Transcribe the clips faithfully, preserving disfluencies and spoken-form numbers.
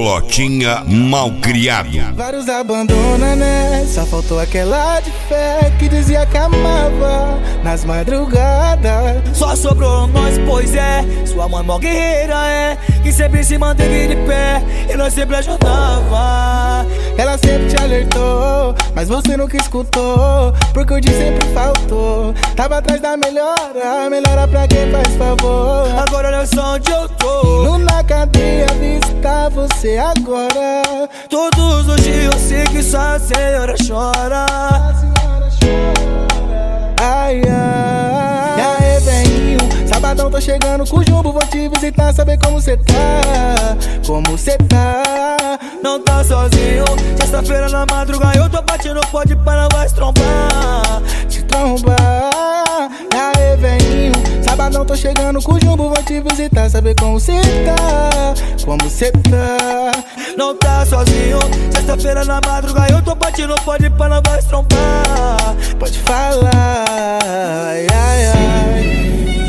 Bolotinha malcriado. Vários abandona, né? Só faltou aquela de fé que dizia que amava nas madrugadas. Só sobrou nós, pois é. Sua mãe mó guerreira é, que sempre se manteve de pé e nós sempre ajudava. Ela sempre te alertou, mas você nunca escutou, porque o dia sempre faltou. Tava atrás da melhora, melhora pra quem faz favor. Agora olha só onde eu tô, no na cadeia vista você agora. Todos os dias eu sei que só a senhora chora. A senhora chora. Ai, ai. E aí, velhinho, sabadão tô chegando com o Jumbo, vou te visitar, saber como cê tá, como cê tá. Não tá sozinho, sexta-feira na madrugada eu tô batendo, pode para, vai se trombar. Te trombar. E aí, velhinho, sabadão tô chegando com o Jumbo, vou te visitar, saber como cê tá, como cê tá. Não tá sozinho, sexta-feira na madrugada eu tô batendo, pode para, vai se trombar. Pode falar, ai, ai, ai.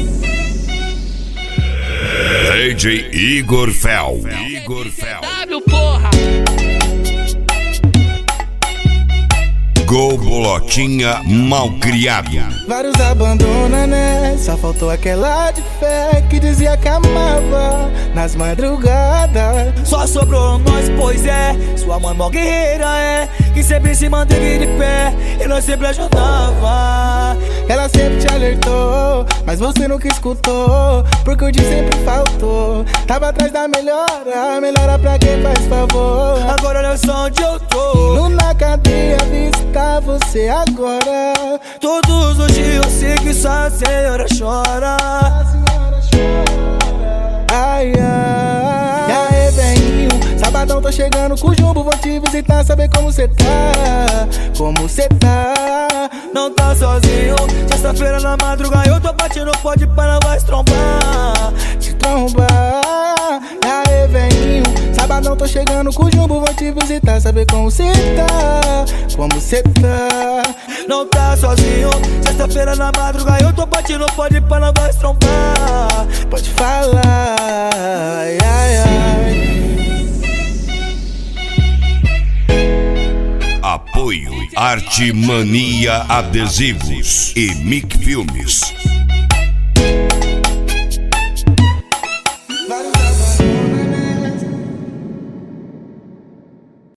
D J Igor Fel. Igor Fel. W, porra! Go Bolotinha malcriado. Vários abandona, né? Só faltou aquela de fé que dizia que amava nas madrugadas. Só sobrou nós, pois é. Sua mãe mó guerreira é, que sempre se manteve de pé e nós sempre ajudava. Ela sempre te alertou, mas você nunca escutou, porque o dia sempre faltou. Tava atrás da melhora, melhora pra quem faz favor. Agora olha só onde eu tô, no na cadeia vista você agora. Todos os dias eu sei que só a senhora chora. A senhora chora. Ai, ai. E aí, velhinho, sabadão tô chegando com o Jumbo, vou te visitar, saber como cê tá, como cê tá. Não tá sozinho, sexta-feira na madrugada eu tô batendo, pode para, vai se trombar. Te trombar. E aí, velhinho, sabadão tô chegando com o Jumbo, vou te visitar, saber como cê tá, como cê tá. Não tá sozinho, sexta-feira na madrugada eu tô batendo, pode para, vai se trombar. Pode falar, ai, ai, ai. Apoio Arte Mania Adesivos e Mic Filmes.